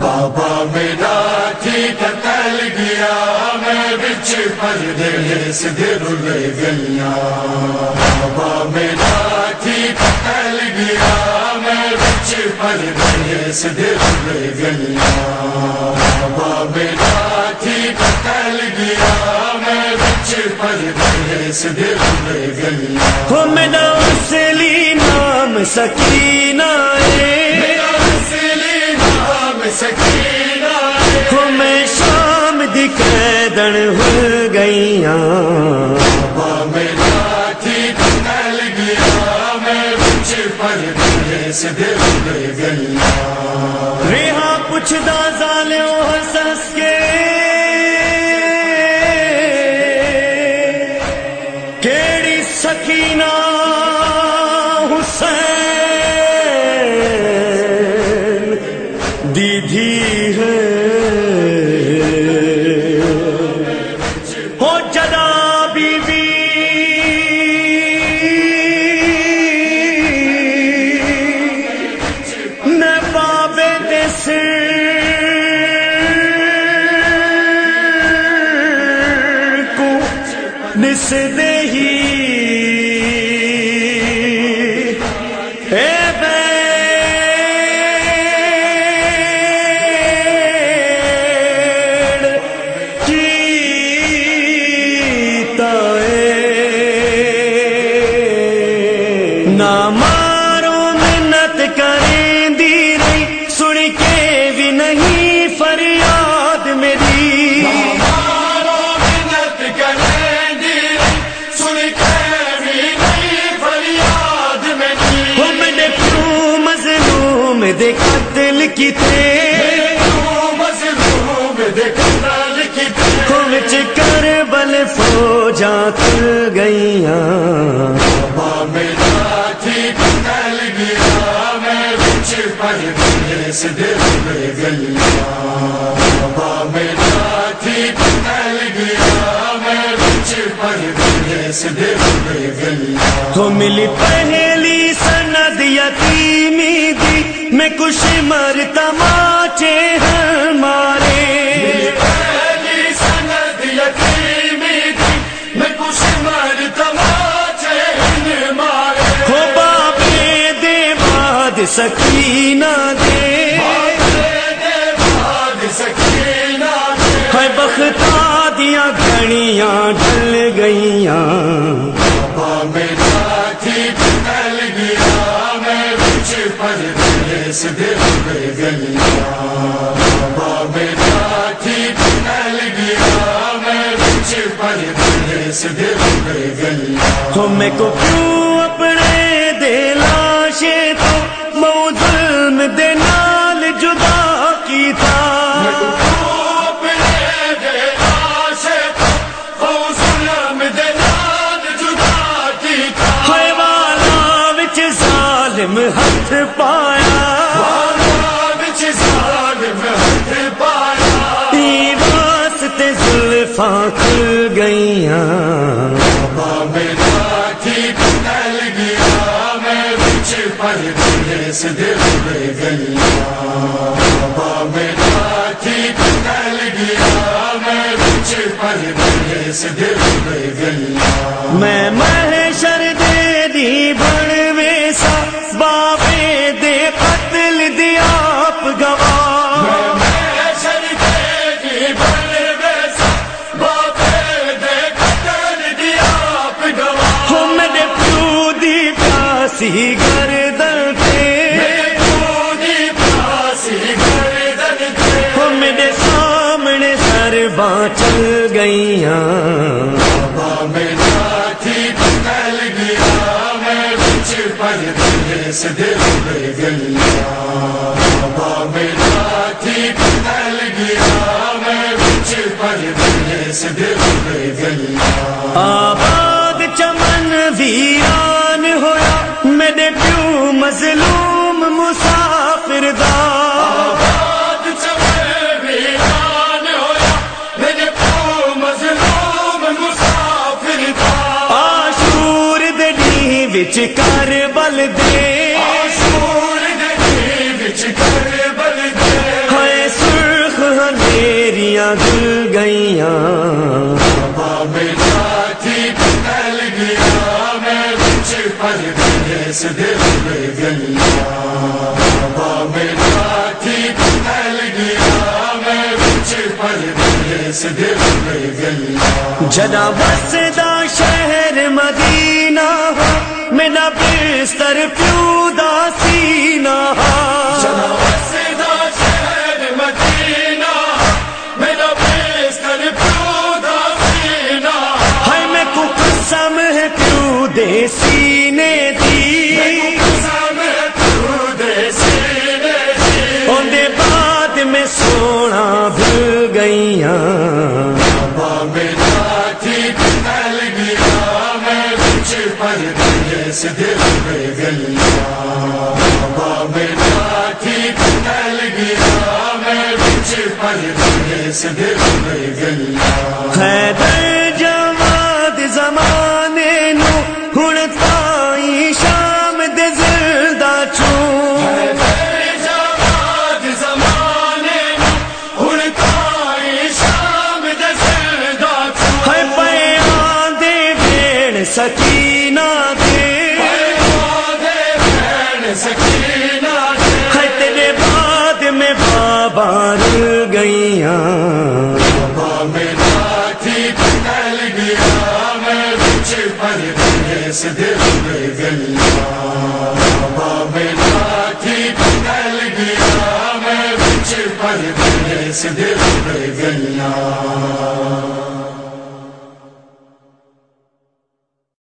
بابا میرا ٹھیک ٹل گیا میں بچ پردیس دے رل گیا بابا میرا ٹھیک ٹل گیا میں بچ پردیس دے رل گیا بابا میرا ٹھیک ٹل گیا میں بچ پردیس دے رل گیا ہو میرا اصلی نام سکینہ میرا اصلی نام سکینہ ہو میں شام دی قیدن ہو گئیاں بابا میرا ٹھیک ٹل گیا میں بچ پردیس دے رل گیا ریہاں پوچھدا ظالم حسس کے کیڑی سکینہ حسین دیدھی ہے ہو جدا بی بی نے بابے دے سر کو نس دے ہی نہ مارو منت کریں دی رہی سن کے بھی نہیں فریاد میری مارو منت کریں دی سن کے بھی نہیں فریاد میری ہو میرے کیوں مظلوم دے قتل کیتے مظلوم دے قتل کیتے ہو وچ کربل فوجاں تل گئیاں بابا میرا ٹھیک ٹل گیا میں بچ پردیس دے رل گیا بابا میرا ٹھیک ٹل گیا میں بچ پردیس دے رل گیا ہو ملی پہلی سند یتیمی دی میں کچھ مرتا ماچے ہمارے پہلی سند یتیمی دی میں کچھ مرتا ماچے ہمارے ہو بابے دے بعد سکینہ دے بعد سکینہ ہے بختا دیا گھڑیاں ڈل گئیاں بابا میرا ٹھیک ٹل گیا میں بچ پردیس دے رل گیا بابا میرا ٹھیک ٹل گیا میں بچ پردیس دے رل گیا ہو میں کو کیوں اپنے دے لاشے تو مو ظلم دے نال جدا کی تھا ہاتھ پایا واسطے زلفاں کھل گئیاں بابا میرا ٹھیک ٹل گیا میں بچ پردیس دے رل گیا بابا میرا ٹھیک ٹل گیا میں بچ پردیس دے رل گیا میں محشر دے دی بن ویسا بابے دے قتل دی آپ گواہ محشر دے دی بن ویسا بابے دے قتل دی آپ گواہ ہو میرے پیو دی پیاسی گردن پہ ہو میرے سامنے سرباں چل گئیاں بابا میرا ٹھیک ٹل گیا میں بچ پردیس دے رل گیا بابا میرا ٹھیک ٹل گیا میں بچ پردیس دے رل گیا آباد چمن ویران ہویا میرے پیو مظلوم مسافر دا آباد چمن ویران ہویا میرے پیو مظلوم مسافر دا عاشور دے ڈی وچ کربل دے عاشور دے وچ کربل دے ہائے پردیس دل گیا بابا میرا تھی پھیل گیا میں بچ پردیس دل گیا جنا بسدا شہر مدینہ میں نہ بستر پیودا سینہ جنا بسدا شہر مدینہ میں نہ بستر پیودا سینہ ہے میں کو قسم ہے پیو دے سینے دی قسم ہے پیو دے سینے دی ان دے بعد میں سونا بھول گئیاں بابا میرا تھی پھیل گیا میں بچ پردیس دل گیا بابا میرا تھی پھیل گیا میں بچ پردیس دل گیا حیدر جواد زمانے نو ہن تائی شام دے زندہ چوں جواد زمانے ہن تائی شام دے زندہ چوں ہے پیان دے بھیڑ سکینہ دے بہن سکینہ ہے تیرے بعد میں بابا رل گئیاں بابا میرا تھی پھیل گیا میں بچ پردیس دل گیا بابا میرا تھی پھیل گیا میں بچ پردیس دل گیا